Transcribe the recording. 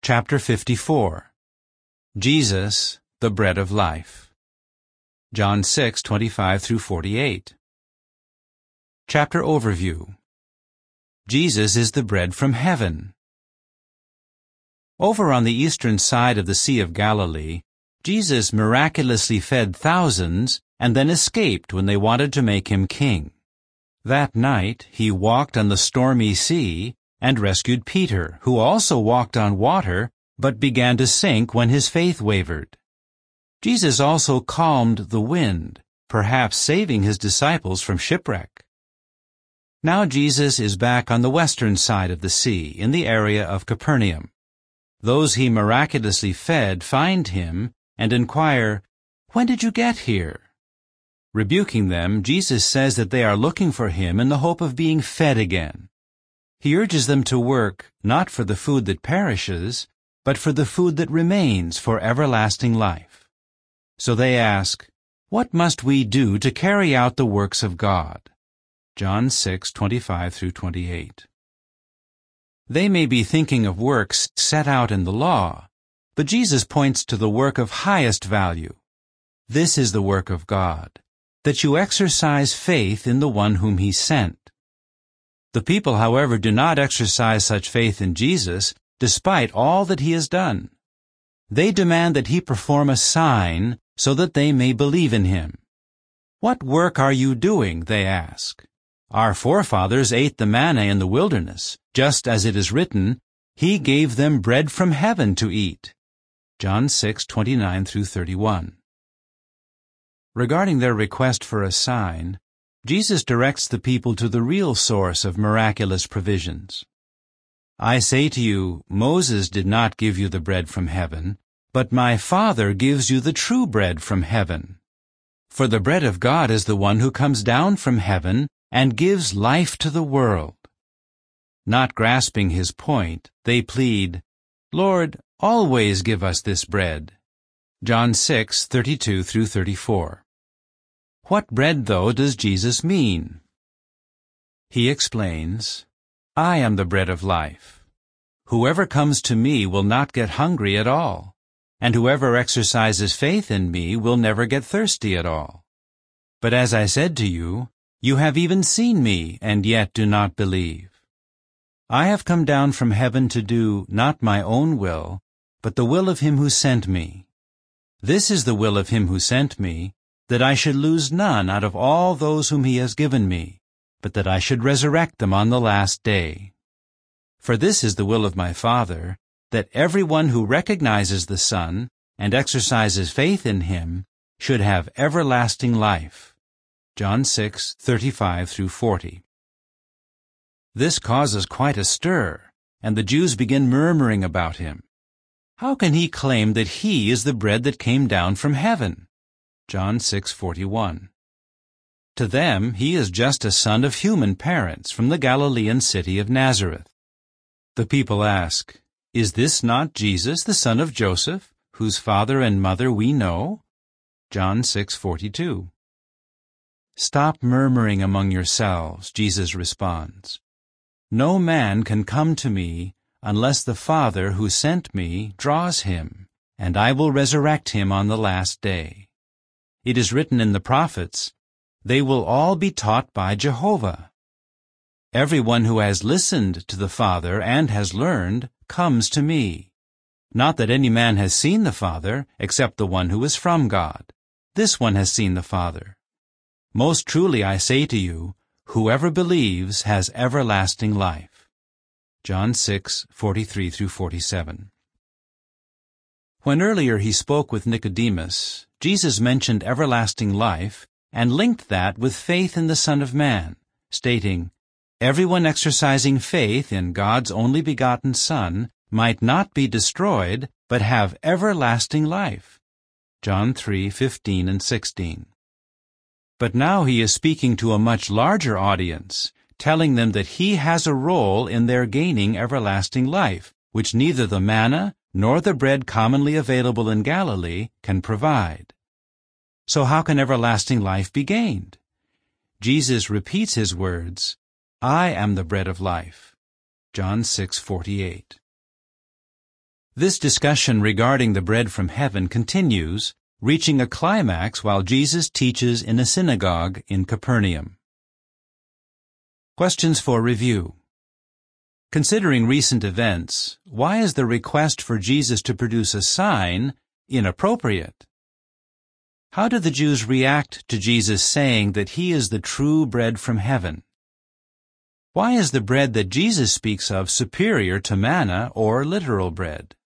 Chapter 54. Jesus, the Bread of Life. John 6:25 through 48. Chapter Overview. Jesus is the bread from heaven. Over on the eastern side of the Sea of Galilee, Jesus miraculously fed thousands and then escaped when they wanted to make him king. That night he walked on the stormy sea and rescued Peter, who also walked on water, but began to sink when his faith wavered. Jesus also calmed the wind, perhaps saving his disciples from shipwreck. Now Jesus is back on the western side of the sea, in the area of Capernaum. Those he miraculously fed find him and inquire, "When did you get here?" Rebuking them, Jesus says that they are looking for him in the hope of being fed again. He urges them to work not for the food that perishes, but for the food that remains for everlasting life. So they ask, "What must we do to carry out the works of God?" John 6:25 through 28. They may be thinking of works set out in the law, but Jesus points to the work of highest value. This is the work of God, that you exercise faith in the one whom he sent. The people, however, do not exercise such faith in Jesus, despite all that he has done. They demand that he perform a sign so that they may believe in him. "What work are you doing?" they ask. "Our forefathers ate the manna in the wilderness, just as it is written, he gave them bread from heaven to eat." John 6:29 through 31. Regarding their request for a sign, Jesus directs the people to the real source of miraculous provisions. "I say to you, Moses did not give you the bread from heaven, but my Father gives you the true bread from heaven. For the bread of God is the one who comes down from heaven and gives life to the world." Not grasping his point, they plead, "Lord, always give us this bread." John 6:32 through 34. What bread, though, does Jesus mean? He explains, "I am the bread of life. Whoever comes to me will not get hungry at all, and whoever exercises faith in me will never get thirsty at all. But as I said to you, you have even seen me, and yet do not believe. I have come down from heaven to do not my own will, but the will of him who sent me. This is the will of him who sent me, that I should lose none out of all those whom he has given me, but that I should resurrect them on the last day. For this is the will of my Father, that everyone who recognizes the Son and exercises faith in him should have everlasting life." John 6:35 through 40. This causes quite a stir, and the Jews begin murmuring about him. How can he claim that he is the bread that came down from heaven? John 6:41. To them, he is just a son of human parents from the Galilean city of Nazareth. The people ask, "Is this not Jesus, the son of Joseph, whose father and mother we know?" John 6:42. "Stop murmuring among yourselves," Jesus responds. "No man can come to me unless the Father who sent me draws him, and I will resurrect him on the last day. It is written in the prophets, 'They will all be taught by Jehovah.' Everyone who has listened to the Father and has learned comes to me. Not that any man has seen the Father, except the one who is from God. This one has seen the Father. Most truly I say to you, whoever believes has everlasting life." John 6:43 through 47. When earlier he spoke with Nicodemus, Jesus mentioned everlasting life and linked that with faith in the Son of Man, stating, "Everyone exercising faith in God's only begotten Son might not be destroyed, but have everlasting life." John 3:15 and 16. But now he is speaking to a much larger audience, telling them that he has a role in their gaining everlasting life, which neither the manna nor the bread commonly available in Galilee can provide. So how can everlasting life be gained? Jesus repeats his words, "I am the bread of life." John 6:48. This discussion regarding the bread from heaven continues, reaching a climax while Jesus teaches in a synagogue in Capernaum. Questions for review. Considering recent events, why is the request for Jesus to produce a sign inappropriate? How did the Jews react to Jesus saying that he is the true bread from heaven? Why is the bread that Jesus speaks of superior to manna or literal bread?